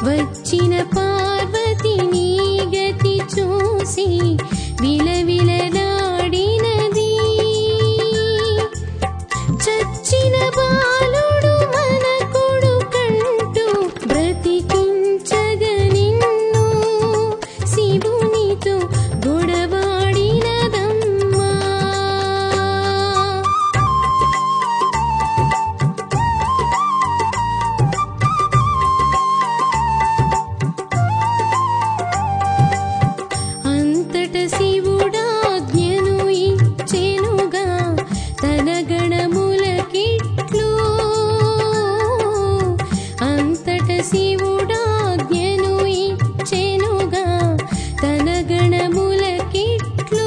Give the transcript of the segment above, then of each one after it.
వచ్చిన పార్వతిని గతి చూసి విలవిలలాడినది. చచ్చిన బాలుడు మన కొడుకంటూ బ్రతికించగ నిన్ను శివునితో గొడవాడినదమ్మా. అంతట శివుడాజ్ఞను ఇచ్చెనుగా తన గణములకిట్లు. అంతట శివుడాజ్ఞను ఇచ్చెనుగా తన గణములకిట్లు.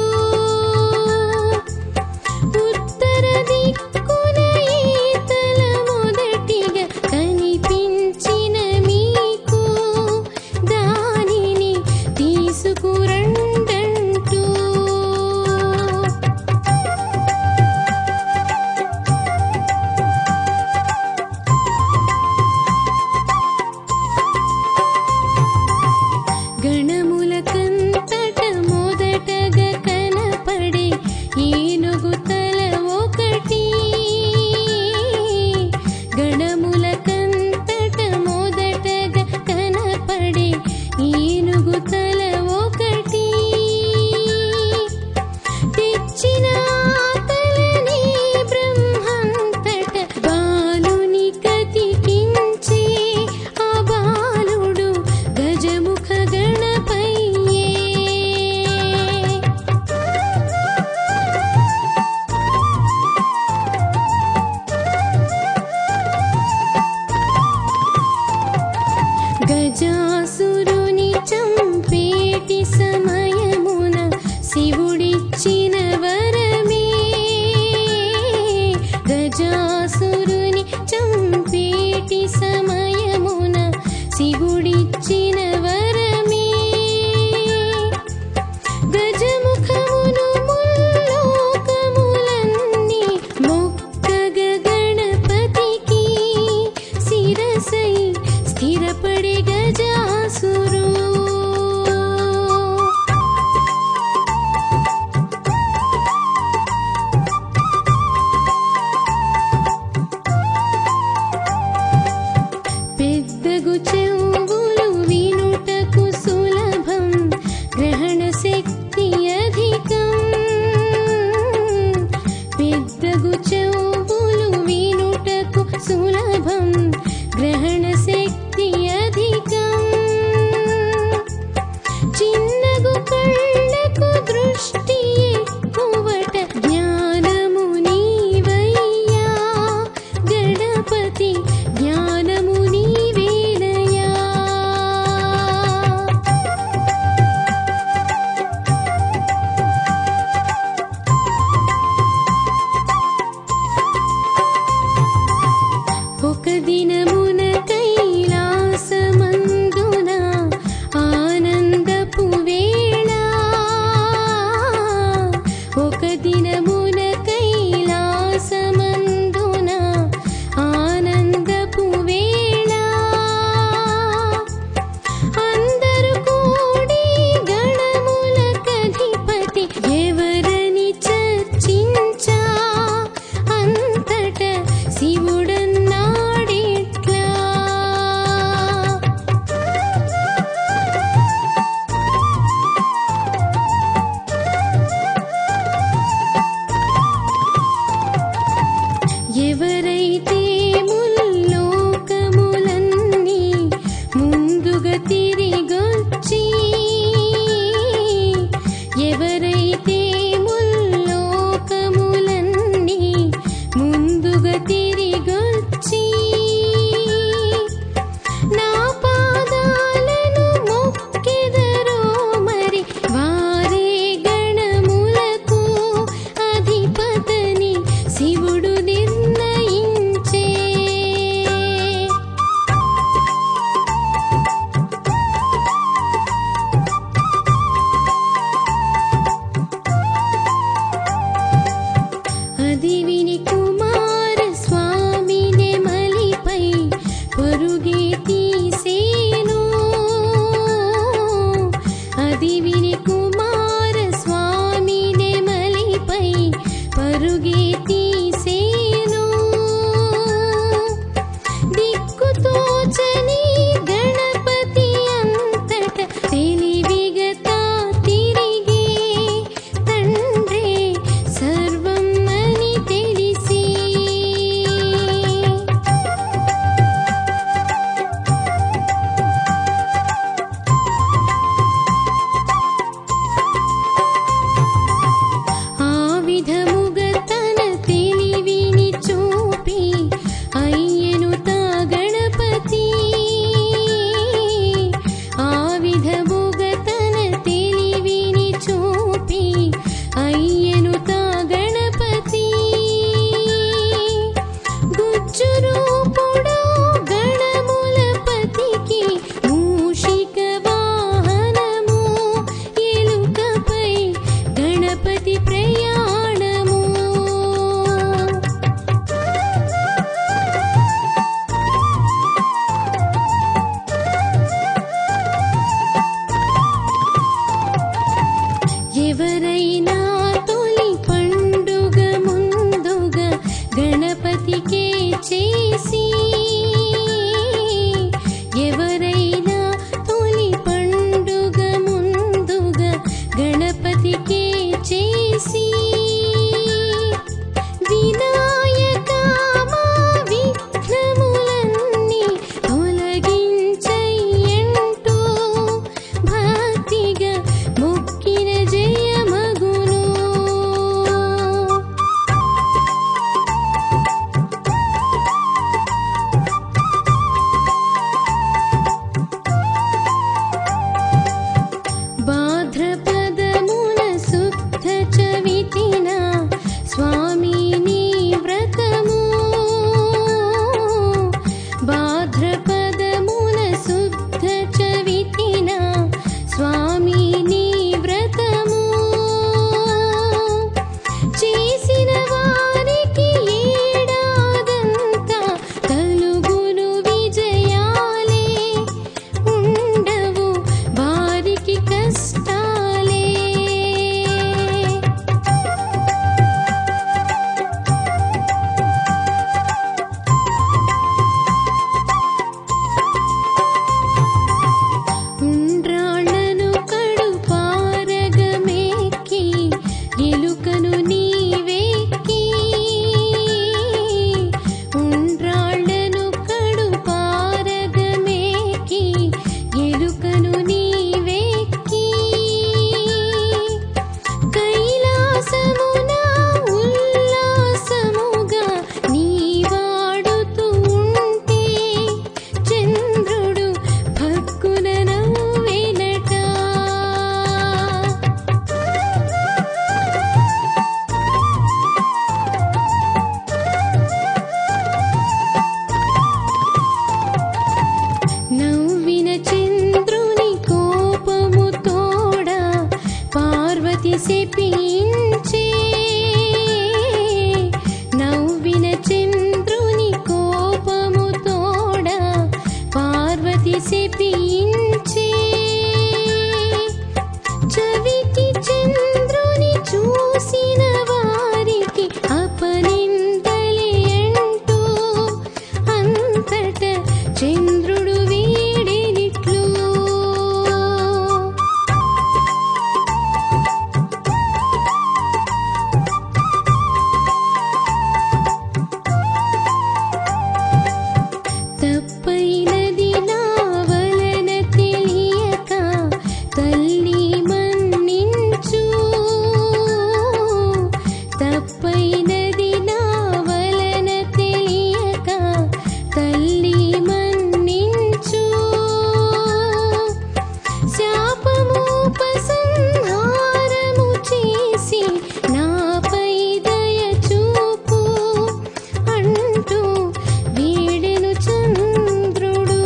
ఉత్తర దిక్కున ఈతల మొదటిగా కనిపించిన మీకు దానిని తీసుకురండంటూ. గణములకంతట మొదటగా కనపడే ఏనుగు తల ఒకటి. గణములకంతట మొదటగా కనపడే ఏనుగు తల ఒకటి. తెచ్చిన తలని బ్రహ్మంతట బాలుని కతికించి ఆ బాలుడు గజముఖ గణపయ్యే. గజాసురుని చంపేటి సమయమున శివుడిచ్చిన వరమే. గజాసురుని చంపేటి సమయమున శివుడిచ్చిన వరమే. గజముఖమును ముల్లోకములన్నీ మొక్కగ గణపతికి శిరసై స్థిరపడే గజాసురు. పెద్దగు చెవులు వినుటకు సులభం, గ్రహణ శక్తి అధికం. పెద్దగు చెవులు వినుటకు సులభం, గ్రహణ శక్తి అధికం. చిన్నగు కళ్ళకు దృష్టి ఎక్కువట, జ్ఞానము నీవయ్యా గణపతి, జ్ఞానము నీవేనయ్యా. ఒక దినమున కైలాసమందున ఆనందపు వేళ. ఒక దినమున కైలాసమందున ఆనందపు వేళ. అందరూ కూడి గణములకధిపతి ఎవరని చర్చించా. అంతట శివుడన్నాడిట్లా, ఎవరైతే ముల్లోకములన్నీ ముందుగా తిరిగొచ్చి, ఎవరైతే ముల్లోకములన్నీ ముందుగా తిరిగొచ్చి నా పాదాలను మొక్కెదరో మరి వారే గణములకు అధిపతని శివుడు నిర్ణయించే. శపించే నవ్విన చంద్రుని కోపము తోడ పార్వతి శపించే చవిటి చంద్రుని చూసిన వారికి అపనిందలే అంటూ అంతట చంద్రుడు వీడెనిట్లు తప్పైనది నా వలన తెలియక తల్లి మన్నించు తప్పైనది నా వలన తెలియక తల్లి మన్నించు శాపమోపసంహారము చేసి నాపై దయ చూపు అంటూ వీడెను చంద్రుడు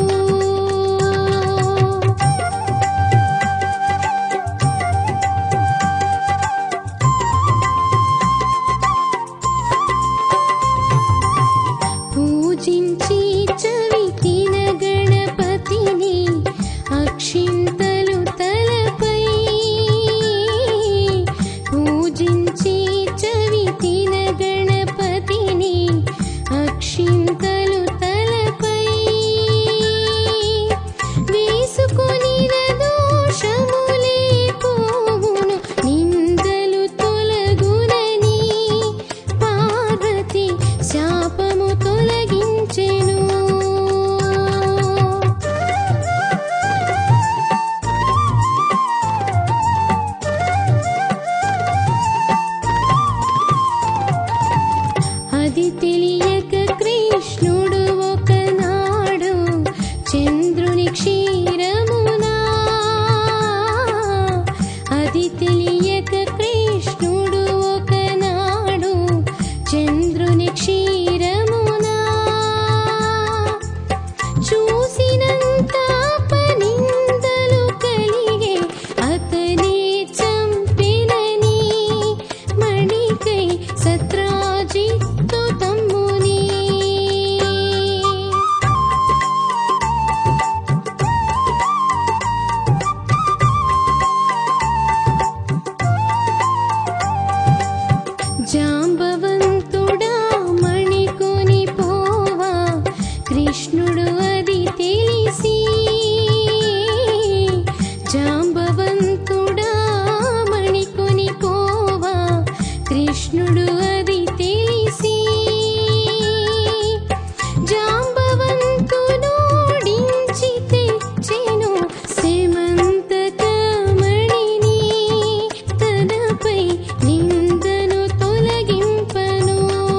పూజించి చవితిన గణపతిని అక్షింతలు తలపై పూజించి చవితిన గణపతిని అక్షింతలు తలపై వేసుకొని దోషములే పోవును నిందలు తొలగునని పార్వతి శాపము తొలగించెను అది తెలియక కృష్ణుడు ఒకనాడు చంద్రుని క్షీరమునా అది తెలియక కృష్ణుడు ఒకనాడు చంద్రుని క్షీరమునా చూసినంత అపనిందలు కలిగే అతనే చంపెనని మణికై సత్రాజిత్తు తమ్ముని జాంబవంతుడా మణికొని పోవా కృష్ణుడు అది తెలిసి జాంబవంతుడా మణికొని పోవా కృష్ణుడు అది తెలిసి జాంబవంతునోడించి తెచ్చెను సేమంతకమణిని తనపై నిందను తొలగింపను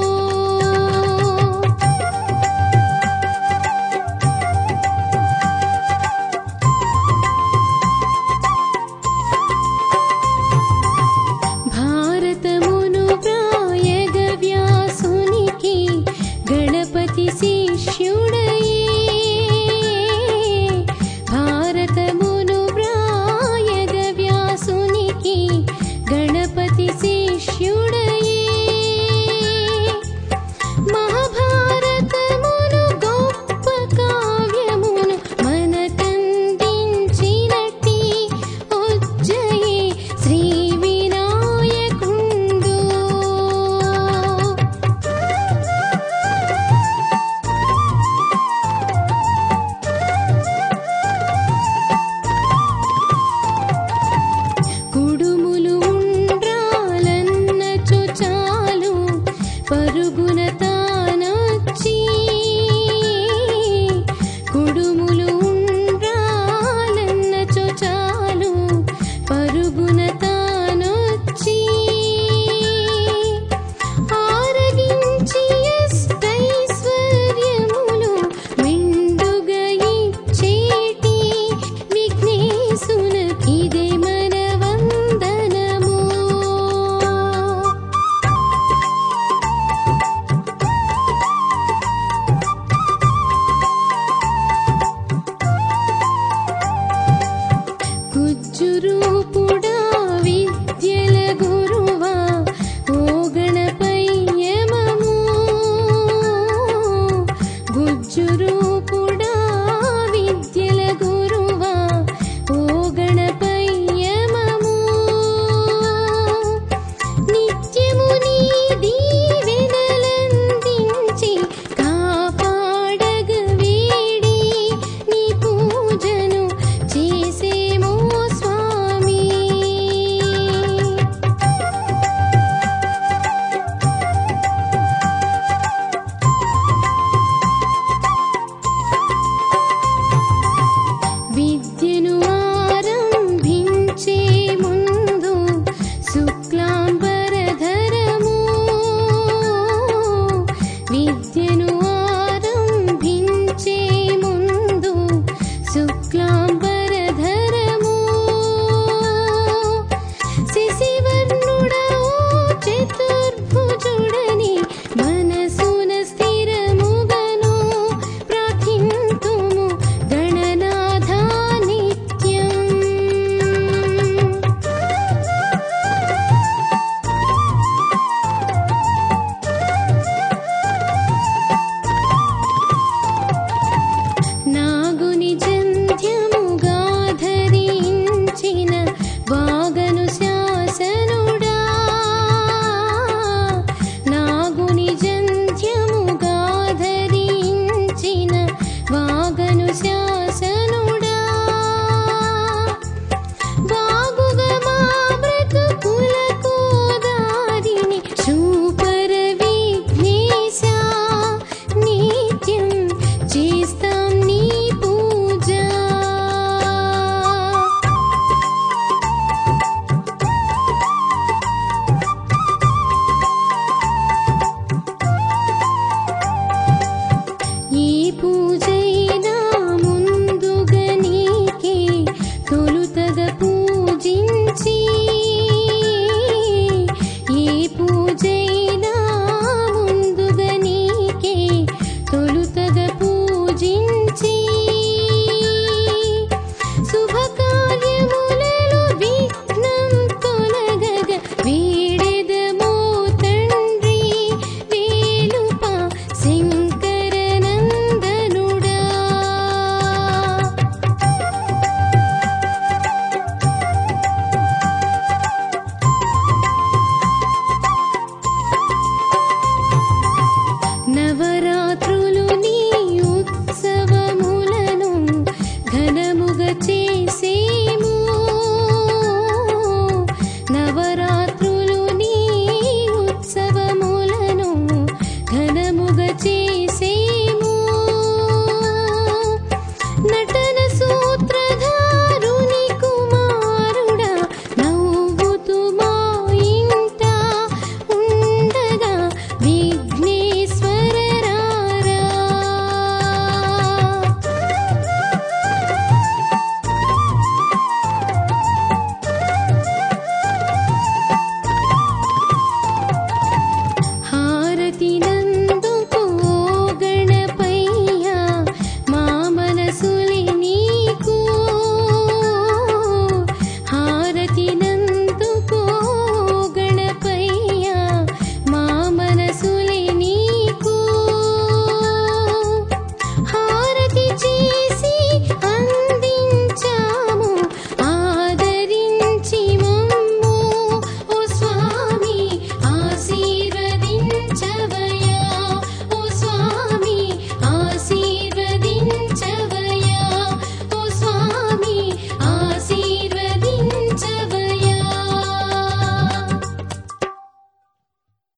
భారతమును వ్రాయగ వ్యాసునికి గణపతి శిష్యుడయే భారతమును వ్రాయగ వ్యాసునికి గణపతి శిష్యుడయే మహాభారతమును గొప్ప కావ్యమును మనకందించినట్టి ఉజ్జయే శ్రీ వినాయకుండు కుడుములు ఉండ్రాలన్నచు చాలు పరుగున తానొచ్చి కుడుములు ఉండ్రాలన్నచు చాలు పరుగున తానొచ్చి ఆరగించి అష్టైశ్వర్యములు మెండుగా ఇచ్చేటి విఘ్నేశునకిదే మన వందనము కుజ్జు రూపు